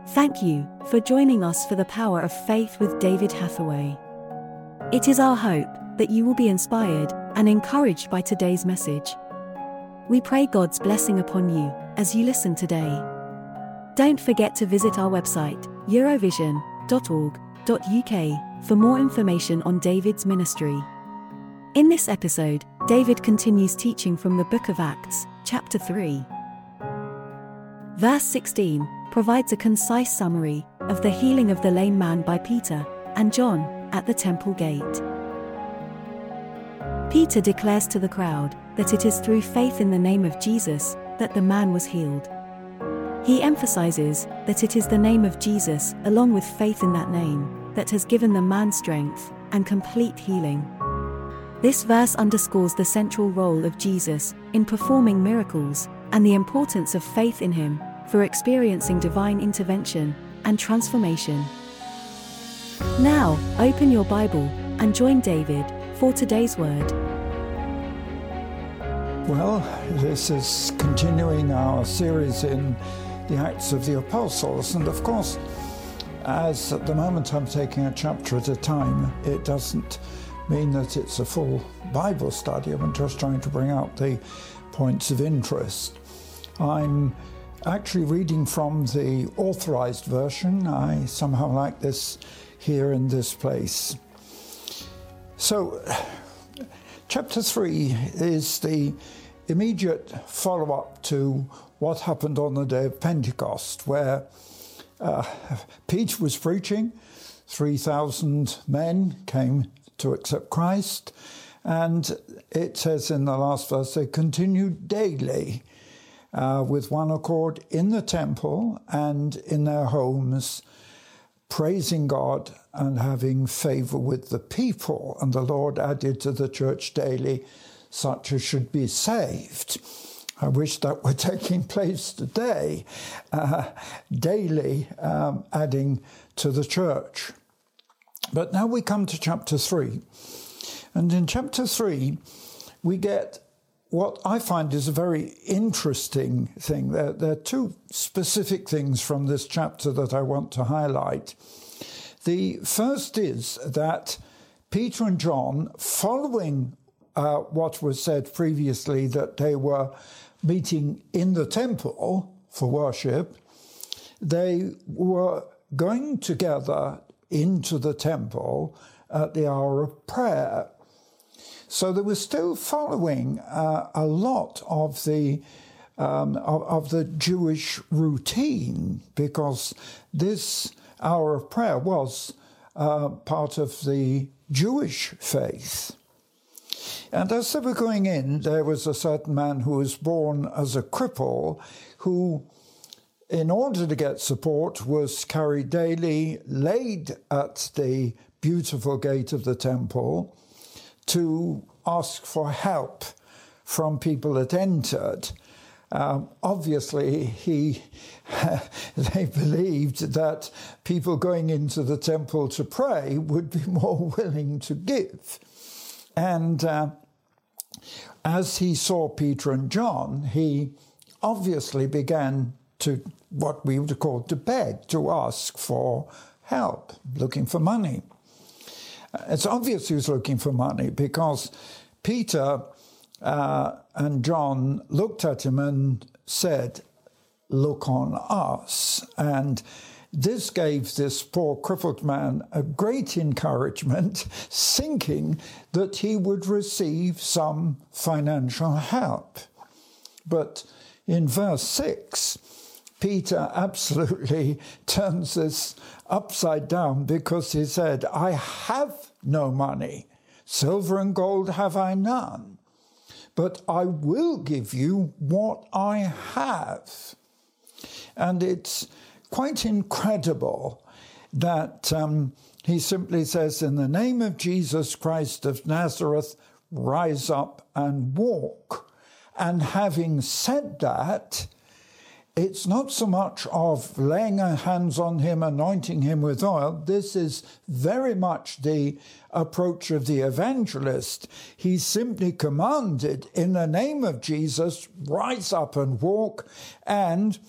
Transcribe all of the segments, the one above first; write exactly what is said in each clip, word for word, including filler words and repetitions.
Thank you for joining us for the Power of Faith with David Hathaway. It is our hope that you will be inspired and encouraged by today's message. We pray God's blessing upon you as you listen today. Don't forget to visit our website, eurovision dot org dot U K, for more information on David's ministry. In this episode, David continues teaching from the book of Acts, chapter three. Verse sixteen provides a concise summary of the healing of the lame man by Peter and John at the temple gate. Peter declares to the crowd that it is through faith in the name of Jesus that the man was healed. He emphasizes that it is the name of Jesus, along with faith in that name, that has given the man strength and complete healing. This verse underscores the central role of Jesus in performing miracles and the importance of faith in him for experiencing divine intervention and transformation. Now, open your Bible and join David for today's word. Well, this is continuing our series in the Acts of the Apostles, and of course, as at the moment I'm taking a chapter at a time, it doesn't mean that it's a full Bible study. I'm just trying to bring out the points of interest. I'm actually reading from the authorized version. I somehow like this here in this place. So, chapter three is the immediate follow-up to what happened on the day of Pentecost, where uh, Peter was preaching, three thousand men came to accept Christ, and it says in the last verse, they continued daily uh, with one accord in the temple and in their homes, praising God and having favor with the people. And the Lord added to the church daily such as should be saved. I wish that were taking place today, uh, daily um, adding to the church. But now we come to chapter three. And in chapter three, we get what I find is a very interesting thing. There, there are two specific things from this chapter that I want to highlight. The first is that Peter and John, following uh, what was said previously, that they were meeting in the temple for worship, they were going together into the temple at the hour of prayer. So they were still following uh, a lot of the um, of, of the Jewish routine, because this hour of prayer was uh, part of the Jewish faith. And as they were going in, there was a certain man who was born as a cripple, who, in order to get support, was carried daily, laid at the beautiful gate of the temple to ask for help from people that entered. Um, obviously, he they believed that people going into the temple to pray would be more willing to give. And uh, as he saw Peter and John, he obviously began to, what we would call, to beg, to ask for help, looking for money. It's obvious he was looking for money, because Peter uh, and John looked at him and said, "Look on us." And this gave this poor crippled man a great encouragement, thinking that he would receive some financial help. But in verse six, Peter absolutely turns this upside down, because he said, "I have no money, silver and gold have I none, but I will give you what I have." And it's quite incredible that um, he simply says, "In the name of Jesus Christ of Nazareth, rise up and walk." And having said that, it's not so much of laying our hands on him, anointing him with oil. This is very much the approach of the evangelist. He simply commanded, "In the name of Jesus, rise up and walk." And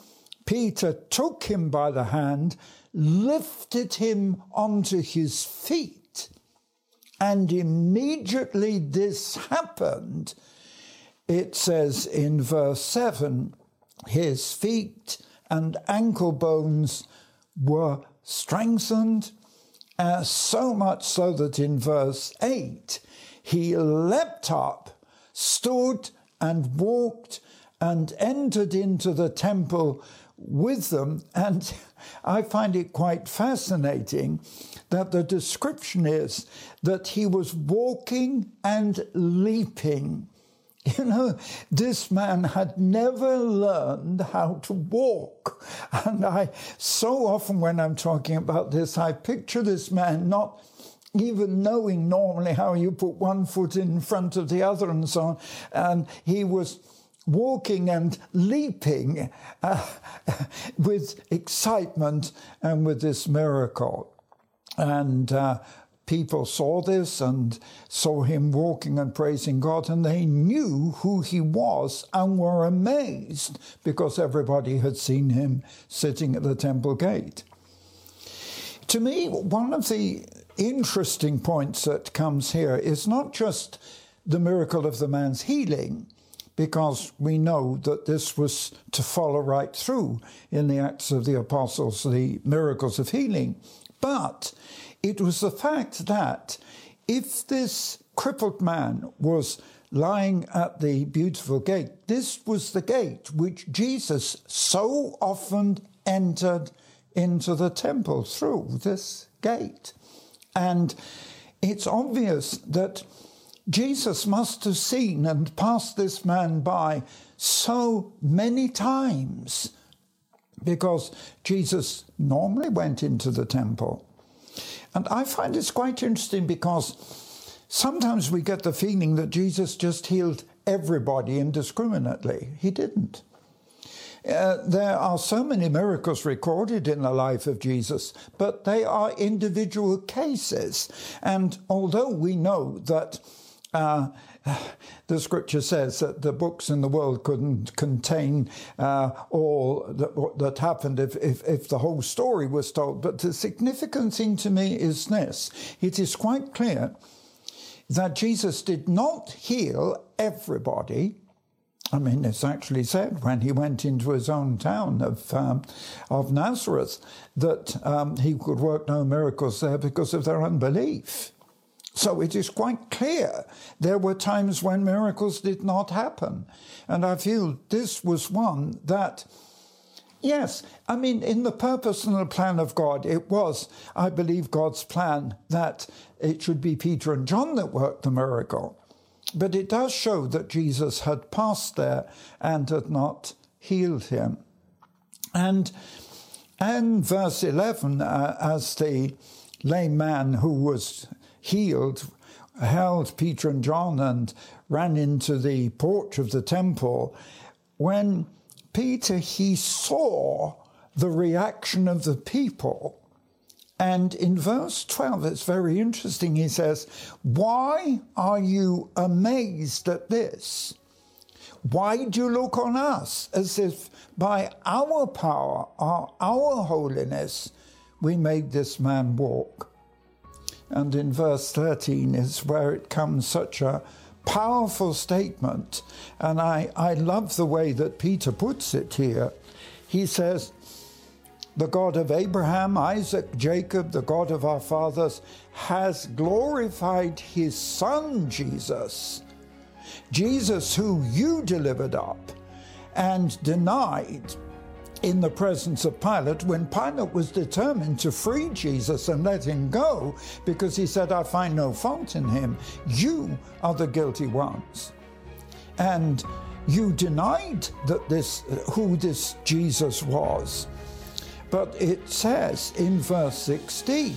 Peter took him by the hand, lifted him onto his feet, and immediately this happened. It says in verse seven, his feet and ankle bones were strengthened, uh, so much so that in verse eight, he leapt up, stood and walked and entered into the temple with them. And I find it quite fascinating that the description is that he was walking and leaping. You know, this man had never learned how to walk. And I, so often when I'm talking about this, I picture this man not even knowing normally how you put one foot in front of the other and so on. And he was walking and leaping uh, with excitement and with this miracle. And uh, people saw this and saw him walking and praising God, and they knew who he was and were amazed because everybody had seen him sitting at the temple gate. To me, one of the interesting points that comes here is not just the miracle of the man's healing, because we know that this was to follow right through in the Acts of the Apostles, the miracles of healing, but it was the fact that if this crippled man was lying at the beautiful gate, this was the gate which Jesus so often entered into the temple through, this gate. And it's obvious that Jesus must have seen and passed this man by so many times, because Jesus normally went into the temple. And I find this quite interesting because sometimes we get the feeling that Jesus just healed everybody indiscriminately. He didn't. Uh, there are so many miracles recorded in the life of Jesus, but they are individual cases. And although we know that uh, the scripture says that the books in the world couldn't contain uh, all that, that happened if, if, if the whole story was told, but the significant thing to me is this. It is quite clear that Jesus did not heal everybody. I mean, it's actually said when he went into his own town of um, of Nazareth that um, he could work no miracles there because of their unbelief. So it is quite clear there were times when miracles did not happen. And I feel this was one that, yes, I mean, in the purpose and the plan of God, it was, I believe, God's plan that it should be Peter and John that worked the miracle. But it does show that Jesus had passed there and had not healed him. And in verse eleven, uh, as the lame man who was healed held Peter and John and ran into the porch of the temple, when Peter, he saw the reaction of the people. And in verse twelve, it's very interesting. He says, "Why are you amazed at this? Why do you look on us as if by our power or our holiness we made this man walk?" And in verse thirteen is where it comes such a powerful statement. And I, I love the way that Peter puts it here. He says, "The God of Abraham, Isaac, Jacob, the God of our fathers, has glorified his Son, Jesus. Jesus, who you delivered up and denied in the presence of Pilate, when Pilate was determined to free Jesus and let him go because he said, 'I find no fault in him.' You are the guilty ones. And you denied that this, who this Jesus was." But it says in verse sixteen,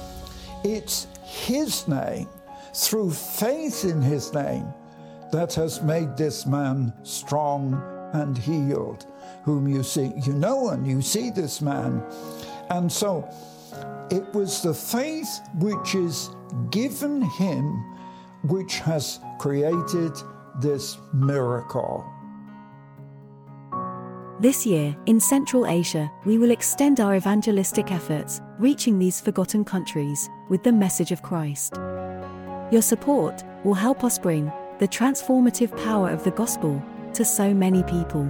it's his name, through faith in his name, that has made this man strong and healed, whom you see, you know, and you see this man. And so it was the faith which is given him which has created this miracle. This year, in Central Asia, we will extend our evangelistic efforts, reaching these forgotten countries with the message of Christ. Your support will help us bring the transformative power of the gospel to so many people.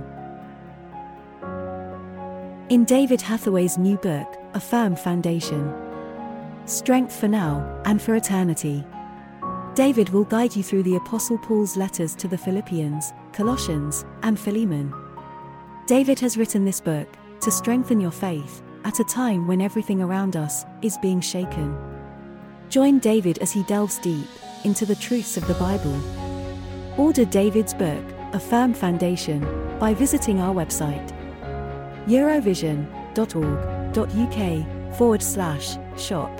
In David Hathaway's new book, A Firm Foundation, Strength for Now and for Eternity, David will guide you through the Apostle Paul's letters to the Philippians, Colossians, and Philemon. David has written this book to strengthen your faith at a time when everything around us is being shaken. Join David as he delves deep into the truths of the Bible. Order David's book, A Firm Foundation, by visiting our website, eurovision.org.uk forward slash shop.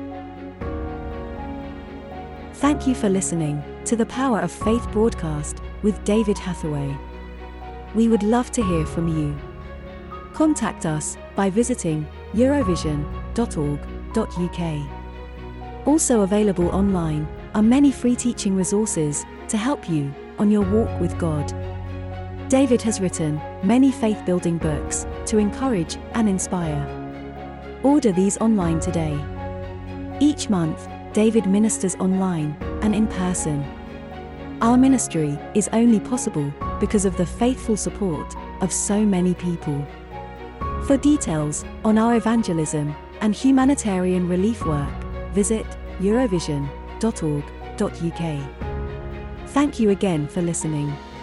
Thank you for listening to the Power of Faith broadcast with David Hathaway. We would love to hear from you. Contact us by visiting eurovision dot org dot U K. Also available online are many free teaching resources to help you on your walk with God. David has written many faith-building books to encourage and inspire. Order these online today. Each month, David ministers online and in person. Our ministry is only possible because of the faithful support of so many people. For details on our evangelism and humanitarian relief work, visit eurovision dot org dot U K. Thank you again for listening.